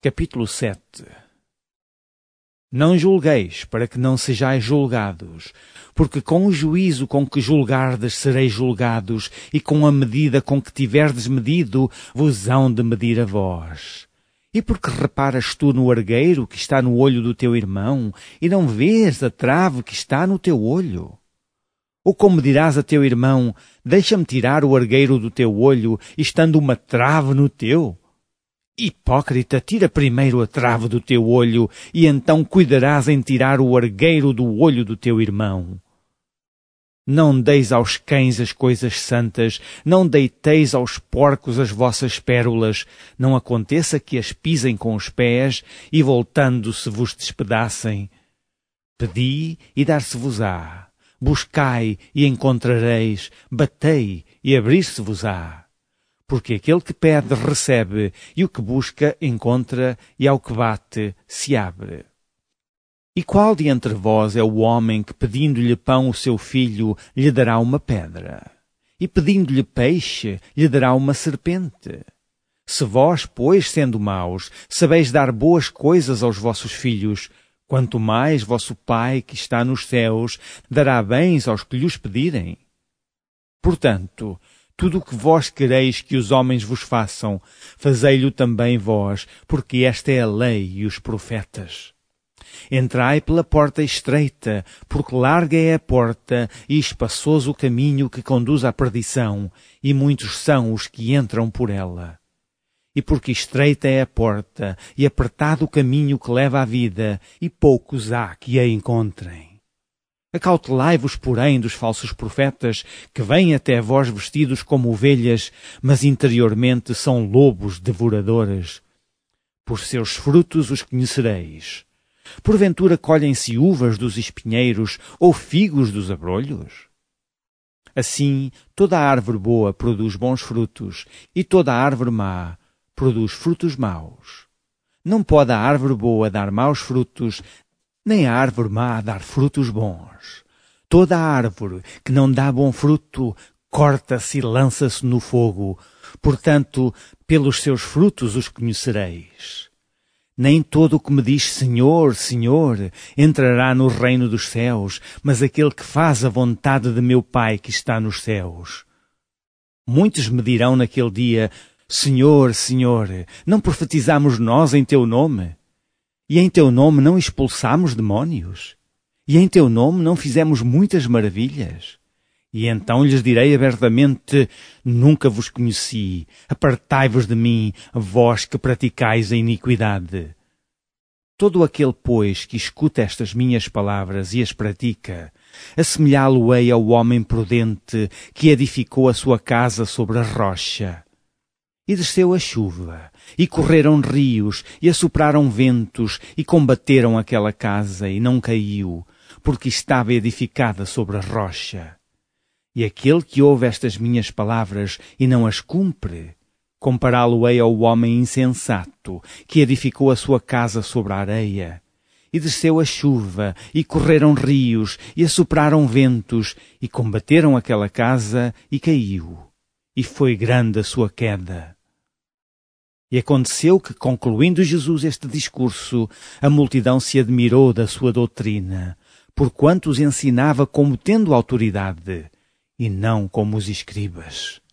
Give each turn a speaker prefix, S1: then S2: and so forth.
S1: Capítulo 7. Não julgueis, para que não sejais julgados, porque com o juízo com que julgardes sereis julgados, e com a medida com que tiverdes medido, vos hão de medir a vós. E porque reparas tu no argueiro que está no olho do teu irmão, e não vês a trave que está no teu olho? Ou como dirás a teu irmão, deixa-me tirar o argueiro do teu olho, estando uma trave no teu? Hipócrita, tira primeiro a trave do teu olho, e então cuidarás em tirar o argueiro do olho do teu irmão. Não deis aos cães as coisas santas, não deiteis aos porcos as vossas pérolas, não aconteça que as pisem com os pés, e voltando-se vos despedacem. Pedi, e dar-se-vos-á. Buscai, e encontrareis. Batei, e abrir-se-vos-á. Porque aquele que pede, recebe, e o que busca, encontra, e ao que bate, se abre. E qual de entre vós é o homem que, pedindo-lhe pão o seu filho, lhe dará uma pedra? E pedindo-lhe peixe, lhe dará uma serpente? Se vós, pois, sendo maus, sabeis dar boas coisas aos vossos filhos, quanto mais vosso Pai, que está nos céus, dará bens aos que lhos pedirem. Portanto, tudo o que vós quereis que os homens vos façam, fazei-lo também vós, porque esta é a lei e os profetas. Entrai pela porta estreita, porque larga é a porta e espaçoso o caminho que conduz à perdição, e muitos são os que entram por ela. E porque estreita é a porta e apertado o caminho que leva à vida, e poucos há que a encontrem. Acautelai-vos, porém, dos falsos profetas, que vêm até vós vestidos como ovelhas, mas interiormente são lobos devoradores. Por seus frutos os conhecereis. Porventura colhem-se uvas dos espinheiros ou figos dos abrolhos? Assim, toda a árvore boa produz bons frutos, e toda a árvore má produz frutos maus. Não pode a árvore boa dar maus frutos, nem a árvore má dar frutos bons. Toda a árvore que não dá bom fruto, corta-se e lança-se no fogo. Portanto, pelos seus frutos os conhecereis. Nem todo o que me diz Senhor, Senhor, entrará no reino dos céus, mas aquele que faz a vontade de meu Pai que está nos céus. Muitos me dirão naquele dia, Senhor, Senhor, não profetizamos nós em teu nome? E em teu nome não expulsamos demónios? E em teu nome não fizemos muitas maravilhas? E então lhes direi abertamente, nunca vos conheci, apartai-vos de mim, vós que praticais a iniquidade. Todo aquele, pois, que escuta estas minhas palavras e as pratica, assemelhá-lo-ei ao homem prudente que edificou a sua casa sobre a rocha. E desceu a chuva, e correram rios, e assopraram ventos, e combateram aquela casa, e não caiu, porque estava edificada sobre a rocha. E aquele que ouve estas minhas palavras e não as cumpre, compará-lo-ei ao homem insensato, que edificou a sua casa sobre a areia. E desceu a chuva, e correram rios, e assopraram ventos, e combateram aquela casa, e caiu. E foi grande a sua queda. E aconteceu que, concluindo Jesus este discurso, a multidão se admirou da sua doutrina, porquanto os ensinava como tendo autoridade, e não como os escribas.